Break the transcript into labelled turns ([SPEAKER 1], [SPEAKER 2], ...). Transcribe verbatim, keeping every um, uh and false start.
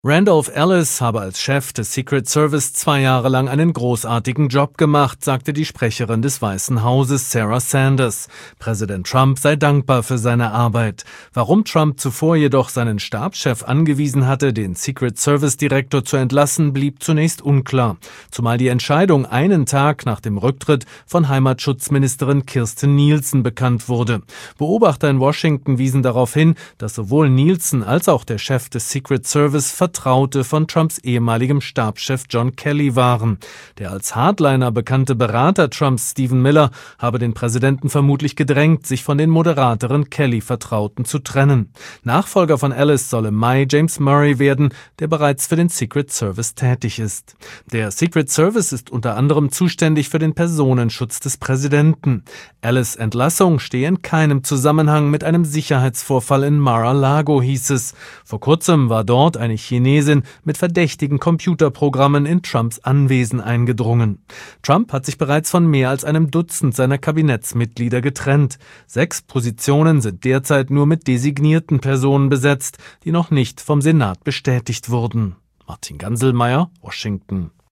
[SPEAKER 1] Randolph Ellis habe als Chef des Secret Service zwei Jahre lang einen großartigen Job gemacht, sagte die Sprecherin des Weißen Hauses Sarah Sanders. Präsident Trump sei dankbar für seine Arbeit. Warum Trump zuvor jedoch seinen Stabschef angewiesen hatte, den Secret Service Direktor zu entlassen, blieb zunächst unklar. Zumal die Entscheidung einen Tag nach dem Rücktritt von Heimatschutzministerin Kirstjen Nielsen bekannt wurde. Beobachter in Washington wiesen darauf hin, dass sowohl Nielsen als auch der Chef des Secret Service Vertraute von Trumps ehemaligem Stabschef John Kelly waren. Der als Hardliner bekannte Berater Trumps Stephen Miller habe den Präsidenten vermutlich gedrängt, sich von den moderateren Kelly-Vertrauten zu trennen. Nachfolger von Ellis soll im Mai James Murray werden, der bereits für den Secret Service tätig ist. Der Secret Service ist unter anderem zuständig für den Personenschutz des Präsidenten. Ellis' Entlassung stehe in keinem Zusammenhang mit einem Sicherheitsvorfall in Mar-a-Lago, hieß es. Vor kurzem war dort eine Chinesin mit verdächtigen Computerprogrammen in Trumps Anwesen eingedrungen. Trump hat sich bereits von mehr als einem Dutzend seiner Kabinettsmitglieder getrennt. Sechs Positionen sind derzeit nur mit designierten Personen besetzt, die noch nicht vom Senat bestätigt wurden. Martin Ganselmeier, Washington.